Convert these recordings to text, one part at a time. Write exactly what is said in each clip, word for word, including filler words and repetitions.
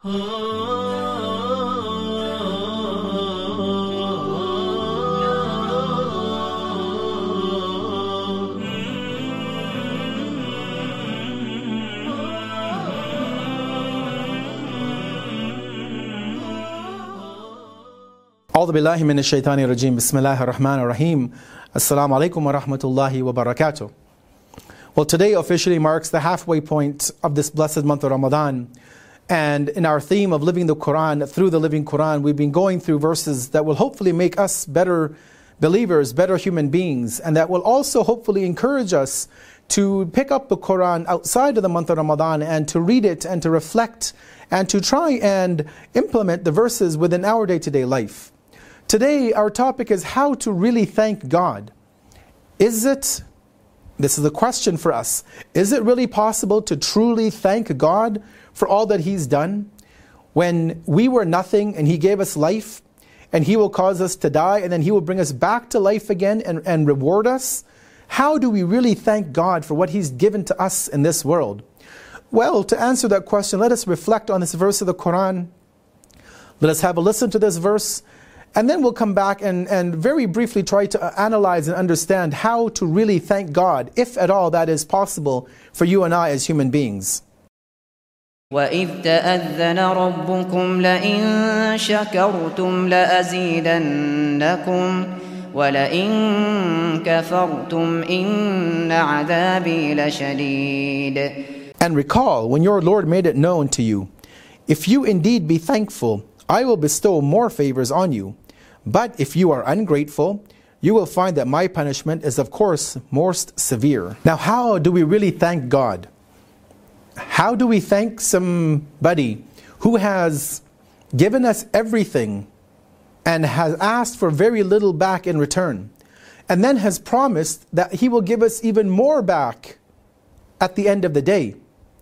أعوذ بالله من الشيطان الرجيم بسم الله الرحمن الرحيم Assalamu alaikum wa rahmatullahi wa barakatuh. Well, today officially marks the halfway point of this blessed month of Ramadan. And in our theme of living the Quran, through the living Quran, we've been going through verses that will hopefully make us better believers, better human beings, and that will also hopefully encourage us to pick up the Quran outside of the month of Ramadan and to read it and to reflect and to try and implement the verses within our day-to-day life. Today, our topic is how to really thank God. Is it, this is the question for us, is it really possible to truly thank God for all that He's done? When we were nothing and He gave us life, and He will cause us to die, and then He will bring us back to life again and, and reward us? How do we really thank God for what He's given to us in this world? Well, to answer that question, let us reflect on this verse of the Quran. Let us have a listen to this verse. And then we'll come back and, and very briefly try to analyze and understand how to really thank God, if at all that is possible for you and I as human beings. وَإِذْ تَأَذَّنَ رَبُّكُمْ لَئِن شَكَرْتُمْ لَأَزِيدَنَّكُمْ وَلَئِن كَفَرْتُمْ إِنَّ عَذَابِي لَشَدِيدٌ. And recall when your Lord made it known to you, if you indeed be thankful, I will bestow more favors on you. But if you are ungrateful, you will find that my punishment is of course most severe. Now, how do we really thank God? How do we thank somebody who has given us everything and has asked for very little back in return, and then has promised that He will give us even more back at the end of the day?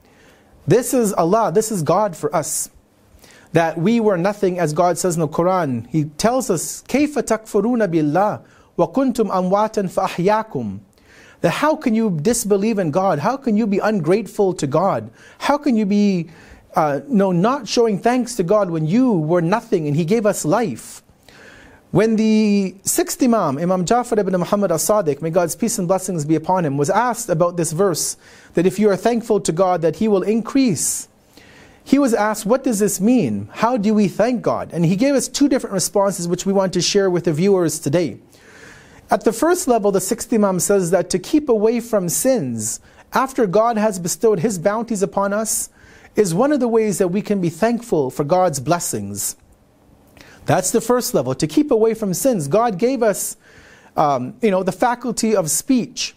This is Allah, this is God for us. That we were nothing, as God says in the Quran. He tells us, كَيْفَ تَكْفُرُونَ بِاللَّهِ وَكُنْتُمْ أَمْوَاتًا فَأَحْيَاكُمْ. That how can you disbelieve in God? How can you be ungrateful to God? How can you be uh, no, not showing thanks to God when you were nothing and He gave us life? When the sixth Imam, Imam Ja'far ibn Muhammad as-Sadiq, may God's peace and blessings be upon him, was asked about this verse, that if you are thankful to God, that He will increase. He was asked, what does this mean? How do we thank God? And he gave us two different responses which we want to share with the viewers today. At the first level, the sixth Imam says that to keep away from sins after God has bestowed His bounties upon us is one of the ways that we can be thankful for God's blessings. That's the first level, to keep away from sins. God gave us um, you know, the faculty of speech.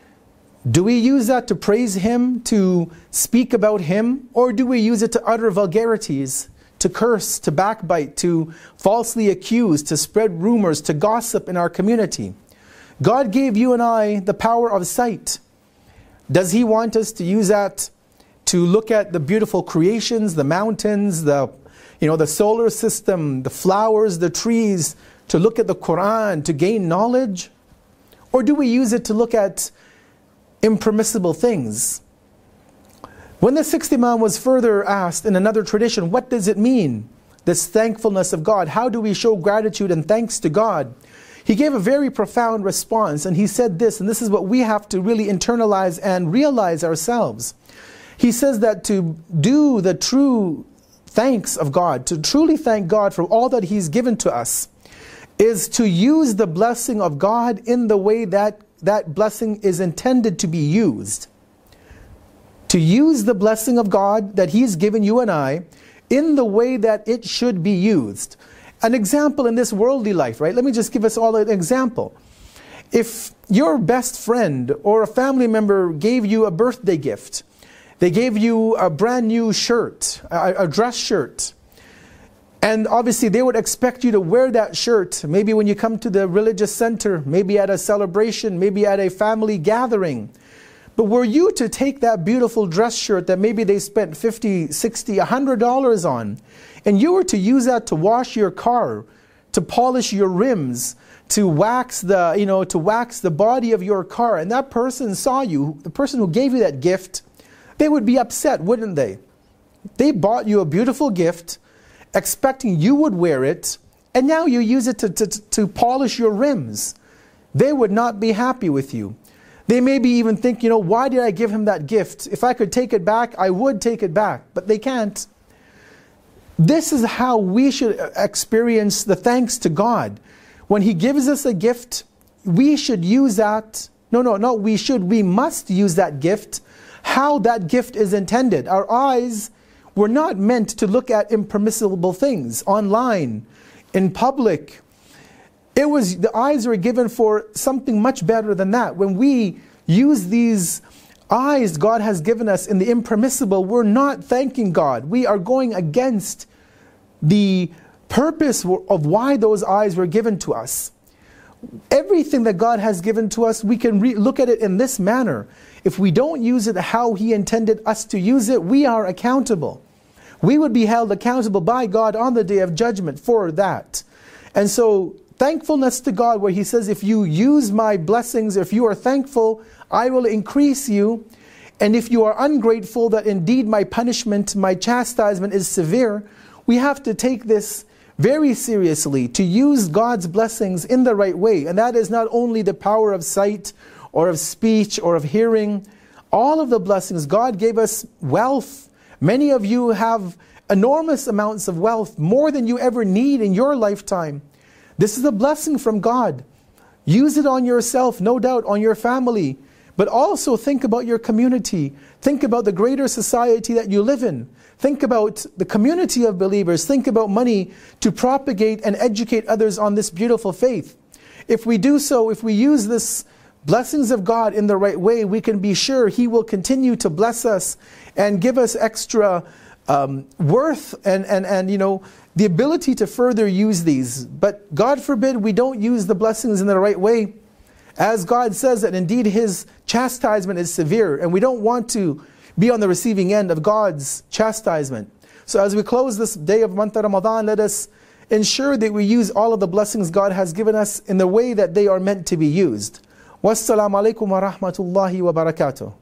Do we use that to praise Him, to speak about Him? Or do we use it to utter vulgarities, to curse, to backbite, to falsely accuse, to spread rumors, to gossip in our community? God gave you and I the power of sight. Does He want us to use that to look at the beautiful creations, the mountains, the, you know, the solar system, the flowers, the trees, to look at the Quran, to gain knowledge? Or do we use it to look at impermissible things? When the sixth Imam was further asked in another tradition, what does it mean, this thankfulness of God? How do we show gratitude and thanks to God? He gave a very profound response, and he said this, and this is what we have to really internalize and realize ourselves. He says that to do the true thanks of God, to truly thank God for all that He's given to us, is to use the blessing of God in the way that that blessing is intended to be used. To use the blessing of God that He's given you and I in the way that it should be used. An example in this worldly life, right? Let me just give us all an example. If your best friend or a family member gave you a birthday gift, they gave you a brand new shirt, a, a dress shirt, and obviously they would expect you to wear that shirt, maybe when you come to the religious center, maybe at a celebration, maybe at a family gathering. But were you to take that beautiful dress shirt that maybe they spent fifty, sixty, a hundred dollars on, and you were to use that to wash your car, to polish your rims, to wax the, you know, to wax the body of your car, and that person saw you, the person who gave you that gift, they would be upset, wouldn't they? They bought you a beautiful gift, expecting you would wear it, and now you use it to, to, to polish your rims. They would not be happy with you. They maybe even think, you know, why did I give him that gift? If I could take it back, I would take it back. But they can't. This is how we should experience the thanks to God. When He gives us a gift, we should use that. No, no, no, we should, we must use that gift how that gift is intended. Our eyes were not meant to look at impermissible things online, in public. It was, the eyes were given for something much better than that. When we use these eyes God has given us in the impermissible, we're not thanking God. We are going against the purpose of why those eyes were given to us. Everything that God has given to us, we can re look at it in this manner. If we don't use it how He intended us to use it, we are accountable. We would be held accountable by God on the day of judgment for that. And so, thankfulness to God, where He says, if you use my blessings, if you are thankful, I will increase you. And if you are ungrateful, that indeed my punishment, my chastisement is severe. We have to take this very seriously, to use God's blessings in the right way. And that is not only the power of sight, or of speech, or of hearing. All of the blessings. God gave us wealth. Many of you have enormous amounts of wealth, more than you ever need in your lifetime. This is a blessing from God. Use it on yourself, no doubt, on your family. But also think about your community. Think about the greater society that you live in. Think about the community of believers. Think about money to propagate and educate others on this beautiful faith. If we do so, if we use this blessings of God in the right way, we can be sure He will continue to bless us and give us extra um, worth and, and, and, you know, the ability to further use these. But God forbid we don't use the blessings in the right way. As God says that indeed His chastisement is severe, and we don't want to be on the receiving end of God's chastisement. So as we close this day of month of Ramadan, let us ensure that we use all of the blessings God has given us in the way that they are meant to be used. Wassalamu alaikum wa rahmatullahi wa barakatuh.